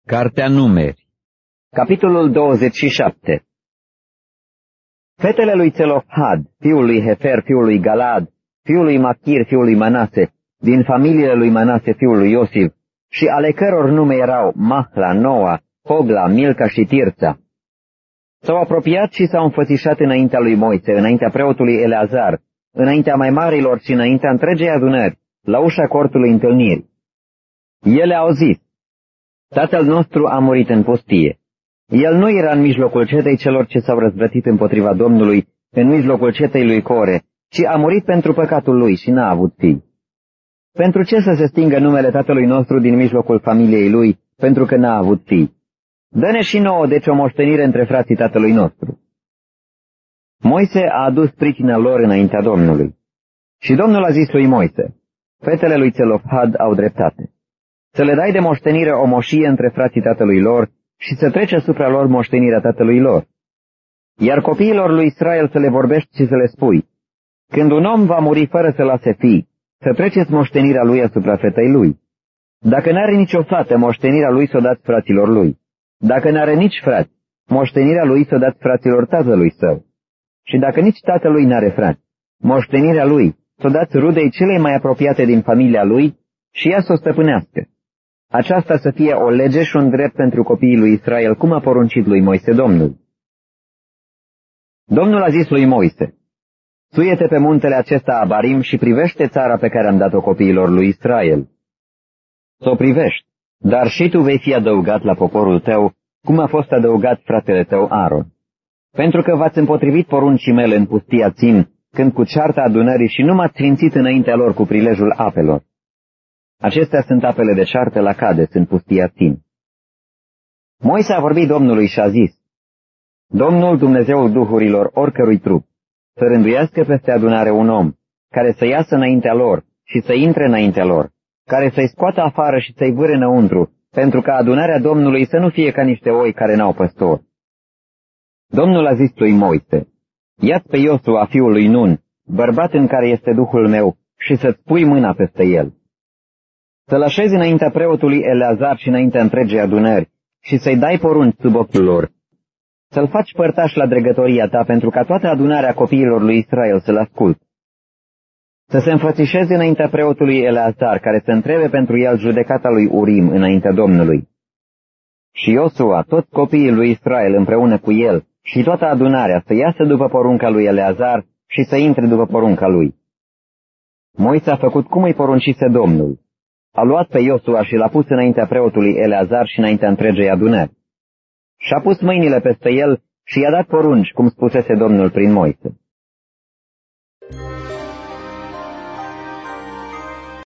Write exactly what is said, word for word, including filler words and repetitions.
Cartea Numeri, capitolul douăzeci și șapte. Fetele lui Țelofhad, fiul lui Hefer, fiul lui Galad, fiul lui Machir, fiul lui Manase, din familiile lui Manase, fiul lui Iosif, și ale căror nume erau Mahla, Noa, Hogla, Milca și Tirța, s-au apropiat și s-au înfățișat înaintea lui Moise, înaintea preotului Eleazar, înaintea mai marilor și înaintea întregei adunări, la ușa cortului întâlnirii. Ele au zis: Tatăl nostru a murit în pustie. El nu era în mijlocul cetei celor ce s-au răzvrătit împotriva Domnului, în mijlocul cetei lui Core, ci a murit pentru păcatul lui și n-a avut fii. Pentru ce să se stingă numele tatălui nostru din mijlocul familiei lui, pentru că n-a avut fii? Dă-ne și nouă deci o moștenire între frații tatălui nostru. Moise a adus pricina lor înaintea Domnului. Și Domnul a zis lui Moise: Fetele lui Țelofhad au dreptate. Să le dai de moștenire o moșie între frații tatălui lor și să trece asupra lor moștenirea tatălui lor. Iar copiilor lui Israel să le vorbești și să le spui: Când un om va muri fără să lase fii, să treceți moștenirea lui asupra fetei lui. Dacă n-are nicio fată, moștenirea lui să o dați fraților lui. Dacă n-are nici frați, moștenirea lui să o dați fraților tatălui său. Și dacă nici tatălui n-are frați, moștenirea lui să o dați rudei celei mai apropiate din familia lui și ea să o stăpânească. Aceasta să fie o lege și un drept pentru copiii lui Israel, cum a poruncit lui Moise Domnul. Domnul a zis lui Moise: Suie-te pe muntele acesta Abarim și privește țara pe care am dat-o copiilor lui Israel. Să o privești, dar și tu vei fi adăugat la poporul tău, cum a fost adăugat fratele tău Aaron. Pentru că v-ați împotrivit poruncii mele în pustia Țin, când cu cearta adunării și nu m-ați sfințit înaintea lor cu prilejul apelor. Acestea sunt apele de ceartă la Cades, în pustia Țin. Moise a vorbit Domnului și a zis: Domnul, Dumnezeul duhurilor oricărui trup, să rânduiască peste adunare un om, care să iasă înaintea lor și să intre înaintea lor, care să-i scoată afară și să-i vâre înăuntru, pentru ca adunarea Domnului să nu fie ca niște oi care n-au păstor. Domnul a zis lui Moise: Ia-ți pe Iosua, fiul lui Nun, bărbat în care este Duhul meu, și să-ți pui mâna peste el. Să-l așezi înaintea preotului Eleazar și înaintea întregei adunări și să-i dai porunci sub ochiul lor. Să-l faci părtaș la dregătoria ta, pentru ca toată adunarea copiilor lui Israel să-l asculte. Să se înfățișeze înaintea preotului Eleazar, care să întrebe pentru el judecata lui Urim înaintea Domnului. Și Iosua, toți copiii lui Israel împreună cu el și toată adunarea să iasă după porunca lui Eleazar și să intre după porunca lui. Moise a făcut cum îi poruncise Domnul. A luat pe Iosua și l-a pus înaintea preotului Eleazar și înaintea întregei adunări. Și-a pus mâinile peste el și i-a dat porunci, cum spusese Domnul prin Moise.